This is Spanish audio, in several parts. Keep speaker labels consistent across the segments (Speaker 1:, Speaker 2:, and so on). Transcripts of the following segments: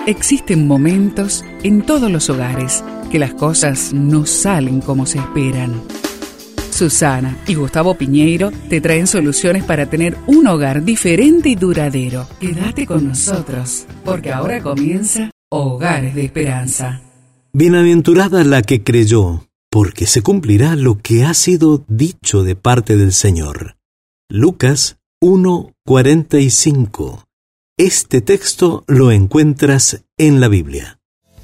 Speaker 1: Existen momentos en todos los hogares que las cosas no salen como se esperan. Susana y Gustavo Piñeiro te traen soluciones para tener un hogar diferente y duradero. Quédate con nosotros, porque ahora comienza Hogares de Esperanza.
Speaker 2: Bienaventurada la que creyó, porque se cumplirá lo que ha sido dicho de parte del Señor. Lucas 1:45. Este texto lo encuentras en la Biblia.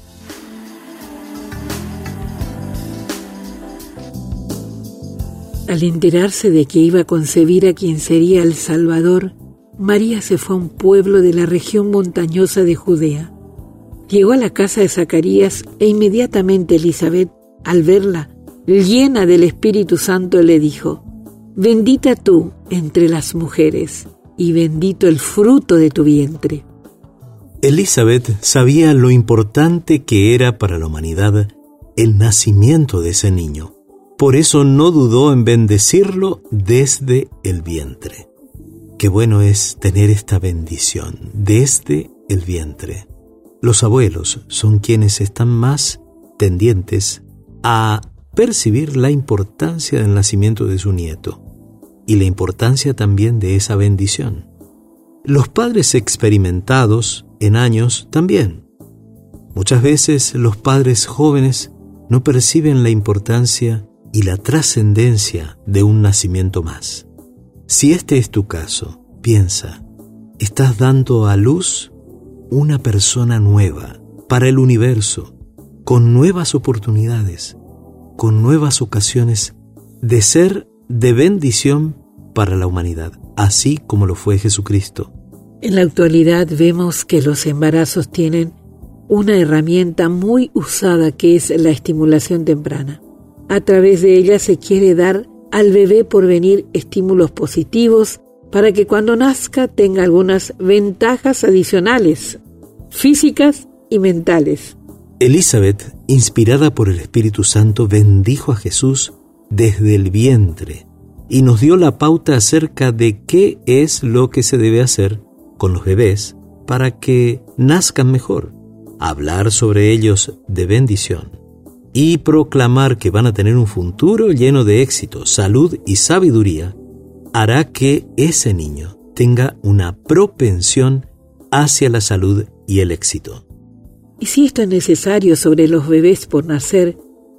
Speaker 3: Al enterarse de que iba a concebir a quien sería el Salvador, María se fue a un pueblo de la región montañosa de Judea. Llegó a la casa de Zacarías e inmediatamente Elisabet, al verla, llena del Espíritu Santo, le dijo: «Bendita tú entre las mujeres, y bendito el fruto de tu vientre».
Speaker 2: Elisabet sabía lo importante que era para la humanidad el nacimiento de ese niño. Por eso no dudó en bendecirlo desde el vientre. Qué bueno es tener esta bendición desde el vientre. Los abuelos son quienes están más tendientes a percibir la importancia del nacimiento de su nieto y la importancia también de esa bendición. Los padres experimentados en años también. Muchas veces los padres jóvenes no perciben la importancia y la trascendencia de un nacimiento más. Si este es tu caso, piensa, estás dando a luz una persona nueva para el universo, con nuevas oportunidades, con nuevas ocasiones de ser de bendición para la humanidad, así como lo fue Jesucristo.
Speaker 3: En la actualidad vemos que los embarazos tienen una herramienta muy usada, que es la estimulación temprana. A través de ella se quiere dar al bebé por venir estímulos positivos para que cuando nazca tenga algunas ventajas adicionales, físicas y mentales.
Speaker 2: Elizabeth, inspirada por el Espíritu Santo, bendijo a Jesús desde el vientre y nos dio la pauta acerca de qué es lo que se debe hacer con los bebés para que nazcan mejor, hablar sobre ellos de bendición y proclamar que van a tener un futuro lleno de éxito, salud y sabiduría, hará que ese niño tenga una propensión hacia la salud y el éxito.
Speaker 3: Y si esto es necesario sobre los bebés por nacer,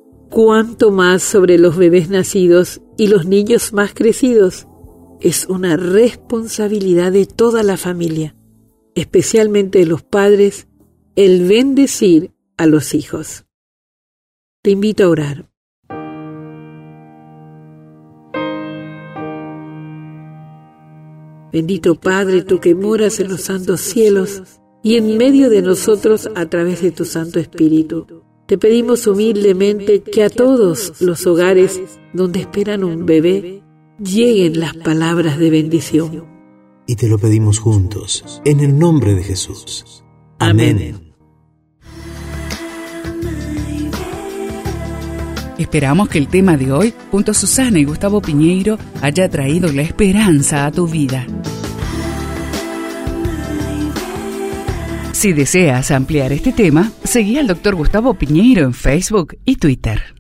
Speaker 3: ¿cuánto más sobre los bebés nacidos y los niños más crecidos? Es una responsabilidad de toda la familia, especialmente de los padres, el bendecir a los hijos. Te invito a orar. Bendito Padre, tú que moras en los santos cielos y en medio de nosotros a través de tu Santo Espíritu. Te pedimos humildemente que a todos los hogares donde esperan un bebé lleguen las palabras de bendición.
Speaker 2: Y te lo pedimos juntos, en el nombre de Jesús. Amén.
Speaker 1: Esperamos que el tema de hoy, junto a Susana y Gustavo Piñeiro, haya traído la esperanza a tu vida. Si deseas ampliar este tema, seguí al Dr. Gustavo Piñeiro en Facebook y Twitter.